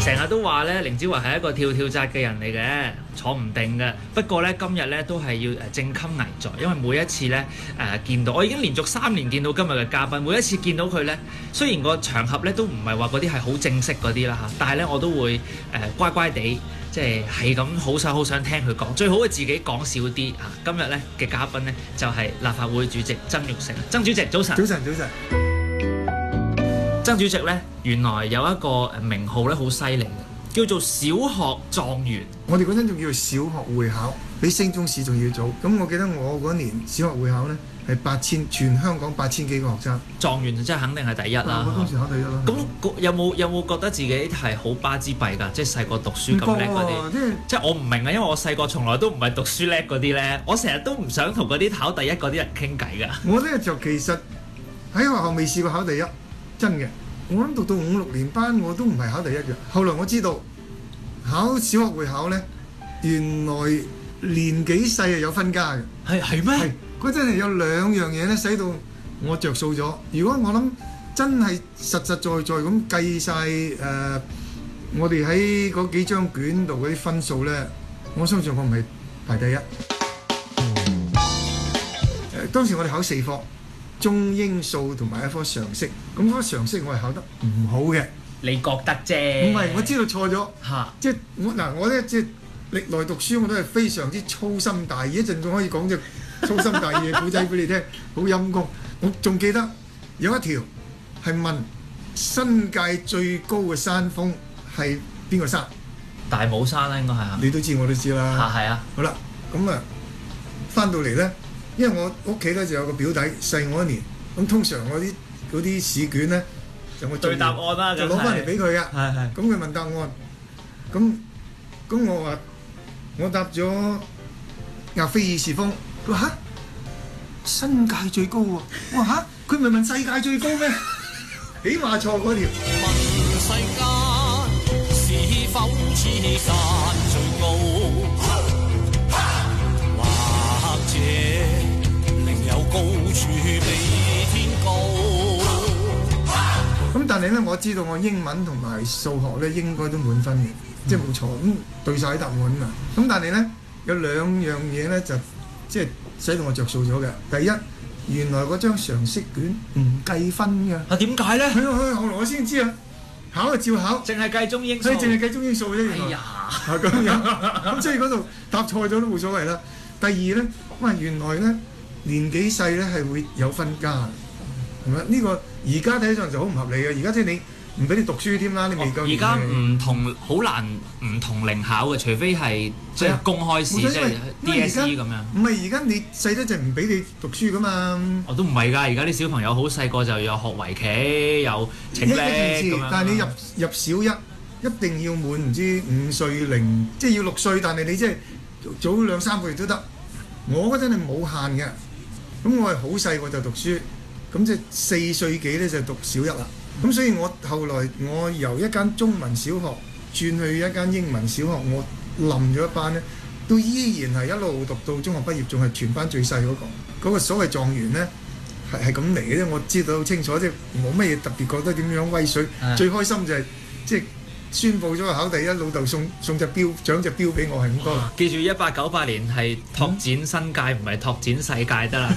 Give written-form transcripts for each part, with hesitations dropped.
成日都話咧，凌子華係一個跳跳紮嘅人嚟嘅，坐唔定嘅。不過咧，今日咧都係要正襟危坐，因為每一次咧見到，我已經連續3年見到今日嘅嘉賓，每一次見到佢咧，雖然個場合咧都唔係話嗰啲係好正式嗰啲啦嚇，但係咧我都會乖乖地，即係咁好想聽佢講，最好係自己講少啲嚇。今日咧嘅嘉賓咧就係立法會主席曾鈺成，曾主席早晨。 早晨，早晨。 曾主席咧，原來有一個名號咧，好犀利嘅，叫做小學狀元。 我哋嗰陣仲叫做小學會考，比升中試仲要早。咁我記得我嗰年小學會考咧係8000，全香港8000幾個學生。狀元真係肯定係第一啦。 我當時考第一啦。 咁有冇覺得自己係好巴之閉㗎？即係細個讀書咁叻嗰啲。即係我唔明啊，因為我細個從來都唔係讀書叻嗰啲咧，我成日都唔想同嗰啲考第一嗰啲人傾偈㗎。 我咧就其實喺學校未試過考第一。真嘅，我諗讀到5、6年班我都唔係考第一嘅。後來我知道考小學會考呢，原來年紀細係有分家嘅。 係咩？ 係嗰陣係有2樣嘢呢，使到我着數咗。如果我諗真係實實在在咁計晒我哋喺嗰幾張卷度嗰啲分數呢，我相信我唔係排第一。當時我哋考4科。中英數同埋一科常識，咁嗰科常識我係考得唔好嘅。 你覺得啫？ 唔係，我知道錯咗。嚇！即係我咧，即係歷來讀書我都係非常之粗心大意，一陣仲可以講隻粗心大意嘅古仔俾你聽，好陰功。我仲記得有一條係問新界最高嘅山峰係邊個山？ 大帽山啦，應該係啊。 你都知，我都知啦。 嚇係啊！ 好啦，咁啊，翻到嚟咧。因為我屋企咧就有個表弟細我1年，咁通常我嗰啲試卷咧就我對答案啦，就攞翻嚟俾佢嘅。係。咁佢問答案，咁我話我答咗亞非爾士峰，佢話嚇新界最高喎，我話嚇佢咪問世界最高咩？起碼錯嗰條。問世間是否似山最高，或者？高處比天高。咁但係咧，我知道我英文同埋數學咧應該都滿分嘅，即係冇錯，咁對晒啲答案啊嘛。咁但係咧有2樣嘢咧就即係使到我着數咗嘅。第一，原來嗰張常識卷唔計分㗎。啊，點解咧？後來我先知啊，考就照考，淨係計中英數。淨係計中英數啫。哎呀，咁樣，咁所以嗰度答錯咗都冇所謂啦。第二咧，哇，原來咧。年紀細咧係會有分家，係咪？呢個而家睇上就好唔合理嘅。而家即係你唔俾你讀書添啦，你未夠年。而家唔同，好難唔同齡考嘅，除非係即係公開試，即係 DSE 咁樣。唔係而家你細得就唔俾你讀書噶嘛？我都唔係㗎，而家啲小朋友好細個就有學圍棋，有請叻咁樣。但係你入小一一定要滿唔知5歲零，即係要6歲，但係你即係早2、3個月都得。我嗰陣係冇限嘅。咁我係好細個就讀書，咁即係4歲幾咧就讀小一啦。咁所以我後來我由一間中文小學轉去一間英文小學，我冧咗一班咧，都依然係一路讀到中學畢業，仲係全班最細嗰個。嗰個所謂狀元咧係咁嚟嘅啫，我知道好清楚，即係冇乜嘢特別覺得點樣威水。最開心就係即係宣佈咗考第一，老豆送隻錶獎隻錶俾我係咁多。記住1898年係拓展新界，唔係拓展世界得啦。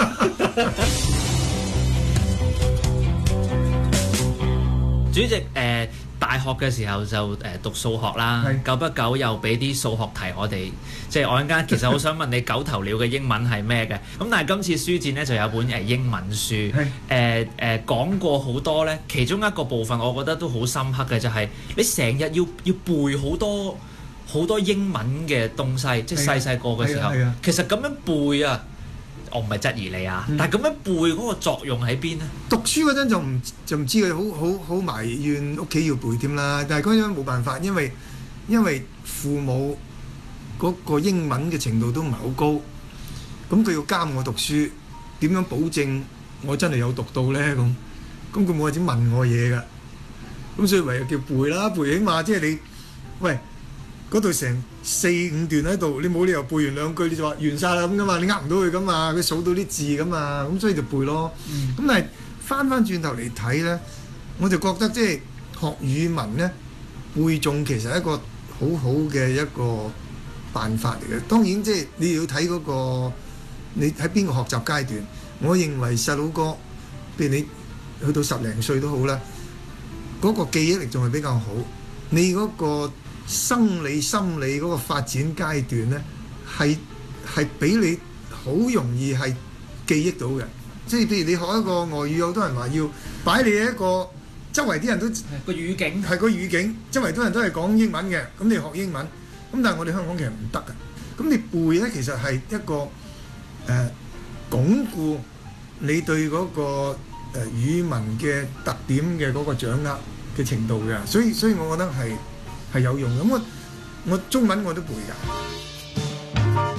主席大學嘅時候就讀數學啦，久不久又俾啲數學題我哋，即係我陣間其實好想問你九頭鳥嘅英文係咩嘅？咁但係今次書展咧就有本英文書，講過好多咧，其中一個部分我覺得都好深刻嘅就係你成日要背好多英文嘅東西，即係細個嘅時候，其實咁樣背啊。我唔係質疑你啊，但係咁樣背嗰個作用喺邊咧？讀書嗰陣就唔知佢好埋怨屋企要背添啦，但係嗰陣冇辦法，因為父母嗰個英文嘅程度都唔係好高，咁佢要監我讀書，點樣保證我真係有讀到咧？咁佢冇話點問我嘢㗎，咁所以唯有叫背啦，背起碼即係你喂。嗰度成4、5段喺度，你冇理由背完2句你就話完晒啦咁噶嘛，你呃唔到佢噶嘛，佢數到啲字噶嘛，咁所以就背咯。咁但係翻轉頭嚟睇咧，我就覺得即係學語文咧， 背誦其實係一個好好嘅一個辦法嚟嘅。當然即係你要睇嗰個你喺邊個學習階段。我認為細佬哥，譬如你去到10零歲都好啦，嗰個記憶力仲係比較好。你嗰個生理心理嗰個發展階段呢，係俾你好容易係記憶到嘅。即係譬如你學一個外語，好多人話要擺你一個周圍啲人都個語境係個語境，周圍多人都係講英文嘅，咁你學英文，咁但係我哋香港其實唔得㗎。咁你背呢，其實係一個鞏固你對嗰個語文嘅特點嘅嗰個掌握嘅程度嘅，所以我覺得係有用。咁我中文我都背㗎。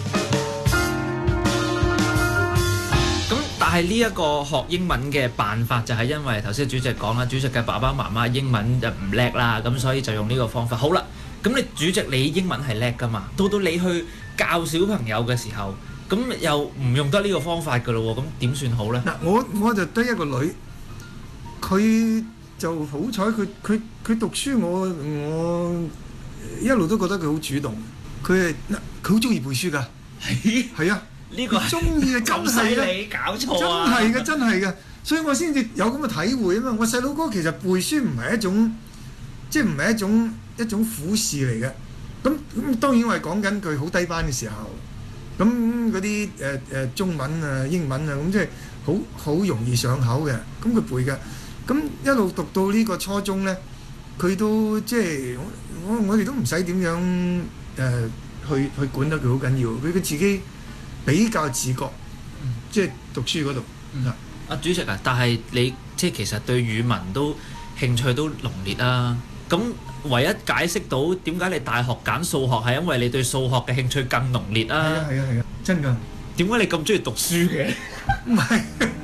咁但係呢一個學英文嘅辦法就係因為頭先主席講啦，主席嘅爸爸媽媽英文就唔叻啦，咁所以就用呢個方法。好啦，咁你主席你英文係叻㗎嘛？到你去教小朋友嘅時候，咁又唔用得呢個方法㗎咯喎，咁點算好咧？ 嗱，我就得一個女，佢就好彩，佢讀書我一路都覺得佢好主動，佢好中意背書㗎，係啊， 呢個中意嘅真係嘅，搞錯啊！ 真係嘅，所以我先至有咁嘅體會啊嘛。我細佬哥其實背書唔係一種，即係唔係一種苦事嚟嘅。咁當然我係講緊佢好低班嘅時候。咁嗰啲中文啊、英文啊，咁即係好容易上口嘅，咁佢背嘅。咁一路讀到呢個初中呢，佢都即係我哋都唔使點樣去管得佢好緊要，佢自己比較自覺，即係讀書嗰度。 主席啊，但係你即係其實對語文都興趣都濃烈啊，咁。唯一解釋到點解你大學揀數學係因為你對數學嘅興趣更濃烈啊！ 係啊，真㗎。 點解你咁中意讀書嘅？ 唔係。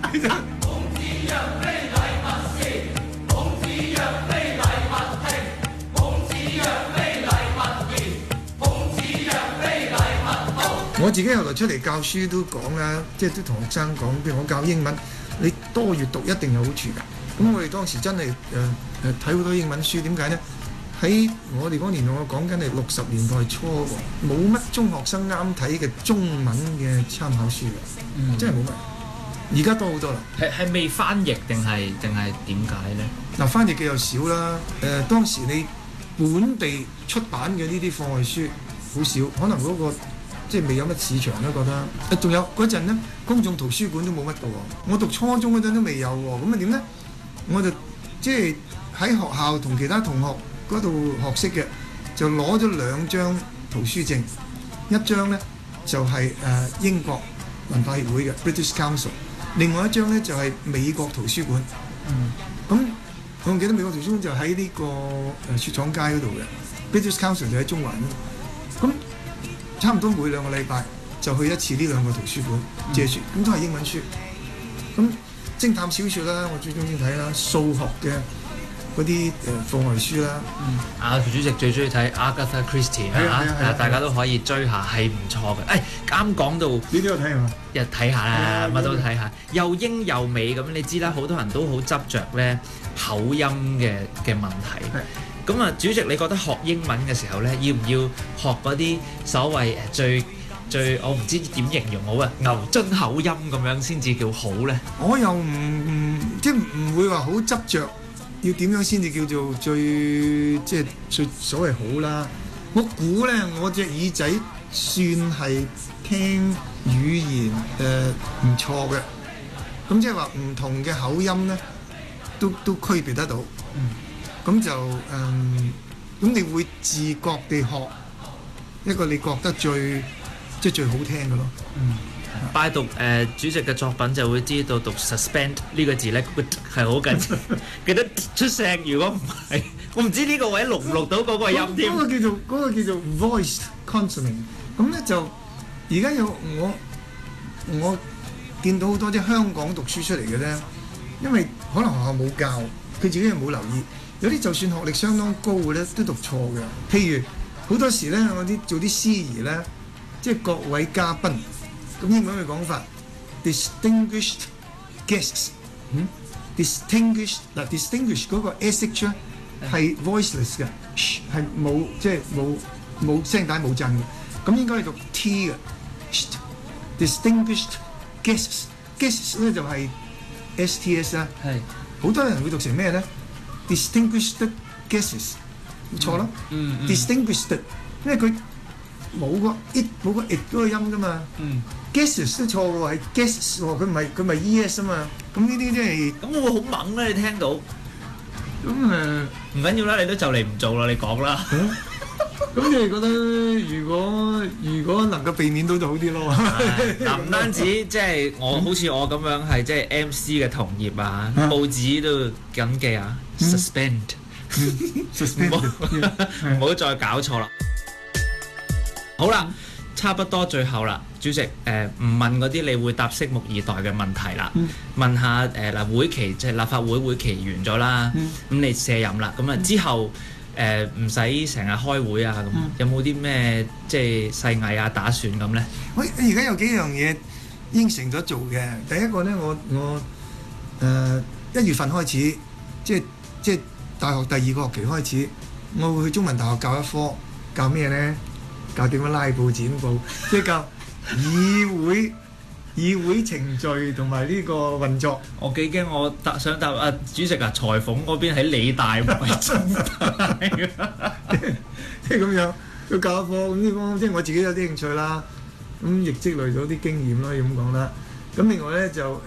我自己後來出嚟教書都講啦，即係都同學生講，譬如我教英文，你多閱讀一定有好處㗎。咁我哋當時真係睇好多英文書，點解呢？喺我哋嗰年代，我講緊係60年代初喎，冇乜中學生啱睇嘅中文嘅參考書嘅，真係冇乜。而家多好多啦。 係未翻譯定係點解咧？ 嗱，翻譯嘅又少啦。當時你本地出版嘅呢啲課外書好少，可能嗰個即係未有乜市場啦，覺得。仲有嗰陣咧，公眾圖書館都冇乜嘅喎。我讀初中嗰陣都未有喎。咁啊點咧？我就即係喺學校同其他同學嗰度學識嘅，就攞咗2張圖書證，一張呢就係英國文化協會嘅 British Council， 另外一張呢就係美國圖書館。咁我記得美國圖書館就喺呢個雪廠街嗰度嘅 British Council 就喺中環。咁差唔多每2個禮拜就去一次呢2個圖書館借書，咁都係英文書。咁偵探小説啦，我最中意睇啦，數學嘅嗰啲課外書啦。 主席最中意睇 Agatha Christie 大家都可以追下，係唔錯嘅。啱講到你都有睇係嘛？ 日睇下啦，乜都睇下，又英又美咁。你知啦，好多人都好執着咧口音嘅問題。咁啊，主席你覺得學英文嘅時候咧，要唔要學嗰啲所謂最我唔知點形容好啊，牛津口音咁樣先至叫好咧？ 我又即係唔會話好執着。要點樣先至叫做最所謂好啦？我估咧，我隻耳仔算係聽語言唔錯嘅，咁即係話唔同嘅口音咧，都區別得到。咁就咁你會自覺地學一個你覺得最好聽嘅咯。 拜讀主席嘅作品就會知道讀 suspend 呢個字咧係好緊要，記得出聲。如果唔係，我唔知呢個位錄唔錄到嗰個音添。嗰個叫做 voice consonant。咁咧就而家有我見到好多啲香港讀書出嚟嘅咧，因為可能學校冇教，佢自己又冇留意，有啲就算學歷相當高嘅咧都讀錯嘅。譬如好多時咧，我做啲司儀咧，即係各位嘉賓。咁英文嘅講法 distinguished guests，distinguished 嗰個 sh 咧係 voiceless 嘅， 係冇即係冇聲帶冇震嘅，咁應該係讀 T 嘅 distinguished guests 咧就係 STS 啦。 係好多人會讀成咩咧 ？distinguished guests 錯啦。distinguished 因為佢冇個 it 嗰個音㗎嘛。guests 都錯嘅喎，係 guests 喎，佢唔係 es 啊嘛。咁呢啲即係咁會好猛咧！你聽到咁唔緊要啦，你都就嚟唔做啦，你講啦。 咁你哋覺得如果能夠避免到就好啲咯。 嗱，唔單止即係好似我咁樣係即係 MC 嘅同業啊，報紙都緊記啊 ，suspend，唔好再搞錯啦。好啦，差不多最後啦，主席唔問嗰啲你會答拭目以待嘅問題啦，問下嗱會期即係立法會期完咗啦，咁你卸任啦，咁啊之後唔使成日開會啊，咁有冇啲咩即係細藝啊打算咁咧？ 喂，而家有幾樣嘢應承咗做嘅，第一個咧我1月份開始，即係大學第2個學期開始，我會去中文大學教一科，教咩咧？教點樣拉布剪布，即係教議會程序同埋呢個運作。 我幾驚，我想答主席啊，裁縫嗰邊喺理大唔係中大即係咁樣去教一科，咁呢個即係我自己有啲興趣啦，咁亦積累咗啲經驗啦，要咁講啦。咁另外咧就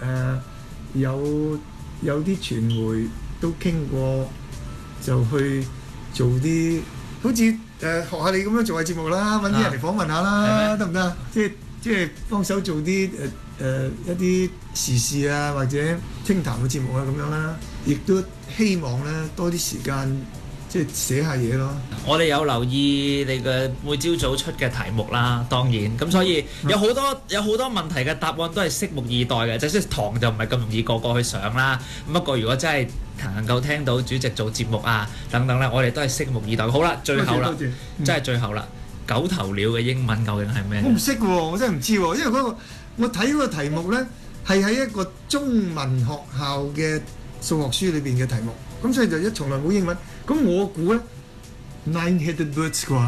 有啲傳媒都傾過，就去做啲好似學下你咁樣做下節目啦，揾啲人嚟訪問下啦，得唔得？即係幫手做啲一啲時事啊，或者清談嘅節目啊咁樣啦，亦都希望咧多啲時間即係寫下嘢咯。 我哋有留意你嘅每朝早出嘅題目啦，當然咁，所以有好多問題嘅答案都係拭目以待嘅。即係堂就唔係咁容易個去上啦。不過如果真係能夠聽到主席做節目啊等等咧，我哋都係拭目以待。好啦，最後啦，真係最後啦。九頭鳥嘅英文究竟係咩？ 我唔識喎，我真係唔知喎，因為我睇嗰個題目咧係喺一個中文學校嘅數學書裏邊嘅題目，咁所以就從來冇英文。咁我估咧 nine-headed birds 啩。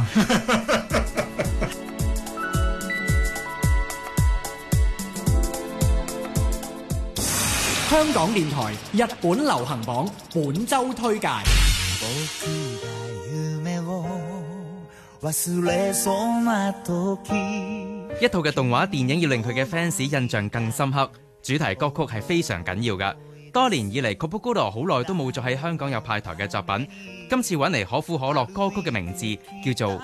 香港電台日本流行榜本周推介。 一套嘅動畫電影要令佢嘅 fans 印象更深刻，主題歌曲係非常緊要㗎。多年以嚟 Kopoguro 好耐都冇再喺香港有派台嘅作品，今次揾嚟可苦可樂歌曲嘅名字叫做